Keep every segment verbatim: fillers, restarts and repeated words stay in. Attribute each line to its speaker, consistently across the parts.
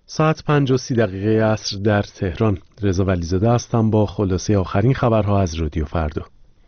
Speaker 1: ساعت پنج و سی دقیقه عصر در تهران. رضا ولیزاده هستم با خلاصه آخرین خبرها از رادیو فردا.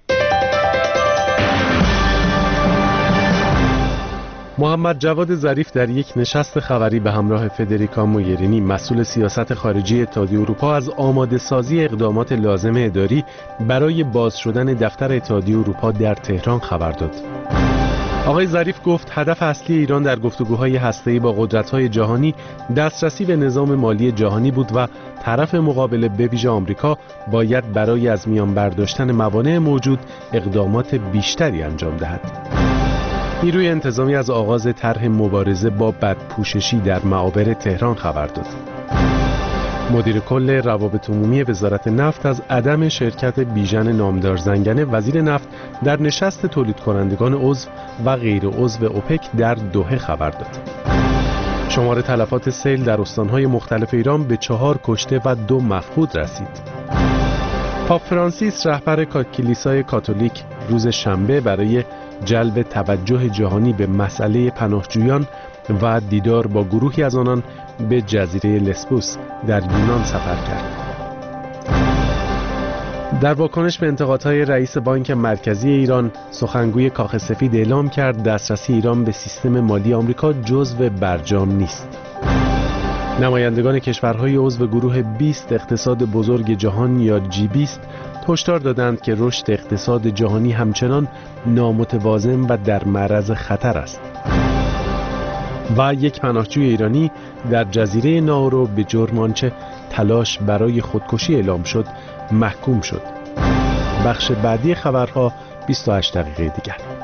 Speaker 1: محمد جواد ظریف در یک نشست خبری به همراه فدریکا موگرینی مسئول سیاست خارجی اتحادیه اروپا از آماده سازی اقدامات لازم اداری برای باز شدن دفتر اتحادیه اروپا در تهران خبر داد. آقای ظریف گفت هدف اصلی ایران در گفتگوهای هسته‌ای با قدرت‌های جهانی دسترسی به نظام مالی جهانی بود و طرف مقابل به ویژه آمریکا باید برای از میان برداشتن موانع موجود اقدامات بیشتری انجام دهد. نیروی انتظامی از آغاز طرح مبارزه با بدپوششی در معابر تهران خبر داد. مدیر کل روابط عمومی وزارت نفت از عدم شرکت بیژن نامدار زنگنه وزیر نفت در نشست تولید کنندگان عضو و غیر عضو اوپک در دوحه خبر داد. شمار تلفات سیل در استانهای مختلف ایران به چهار کشته و دو مفقود رسید. پاپ فرانسیس رهبر کلیسای کاتولیک روز شنبه برای جلب توجه جهانی به مسئله پناهجویان و دیدار با گروهی از آنان به جزیره لسبوس در یونان سفر کرد. در واکنش به انتقادهای رئیس بانک مرکزی ایران، سخنگوی کاخ سفید اعلام کرد دسترسی ایران به سیستم مالی آمریکا جزو برجام نیست. نمایندگان کشورهای عضو گروه بیست اقتصاد بزرگ جهان یا جی بیست هشدار دادند که رشد اقتصاد جهانی همچنان نامتوازن و در معرض خطر است. و یک پناهجوی ایرانی در جزیره ناورو به جرم آنچه تلاش برای خودکشی اعلام شد محکوم شد. بخش بعدی خبرها بیست و هشت دقیقه دیگر.